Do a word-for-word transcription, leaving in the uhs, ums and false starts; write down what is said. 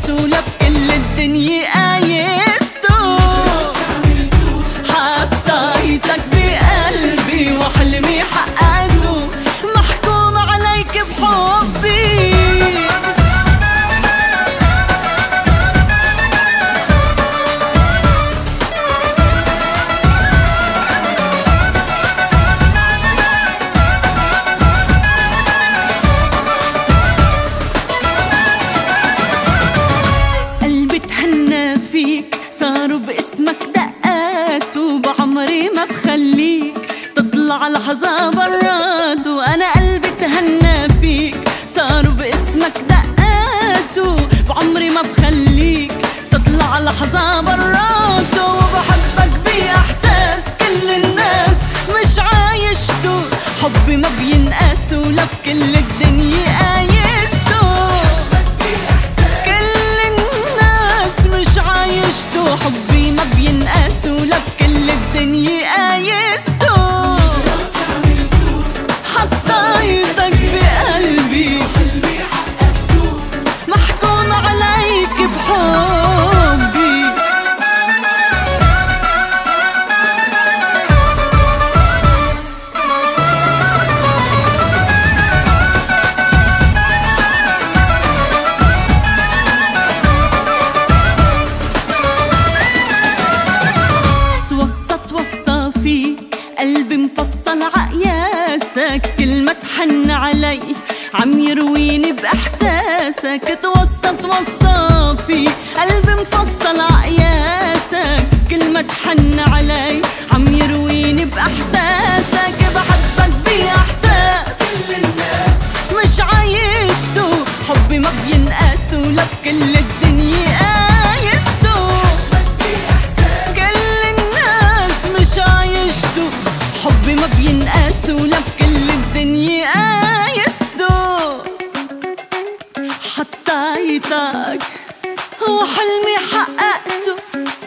قاسوا لك كل الدنيا آيسته، حطيتك بقلبي وحلمي حققته، محكوم عليك بحبي. صاروا باسمك دقات وبعمري ما بخليك تطلع لحظة برات، وأنا قلبي تهنى فيك. صاروا باسمك دقات وبعمري ما بخليك تطلع لحظة برات، وبحبك بإحساس كل الناس مش عايشته، حبي ما بينقاس ولك كل الدنيا آيسته، حبي ما بينقاس ولك كل الدنيا آيسته، حطيتك بقلبي محكوم عليك بحبي. قلبي مفصل عقياسك، كل ما تحن علي عم يرويني بإحساسك، توصى توصى في قلبي مفصل عقياسك، كل ما تحن علي عم يرويني بإحساسك، بحبك بإحساس كل الناس مش عايشته، حبي ما بينقاس ولك كل الدنيا آيسته، كل الناس مش عايشته، حبي ما بينقاس ولك كل الدنيا آيسته، حطيتك وحلمي حققته،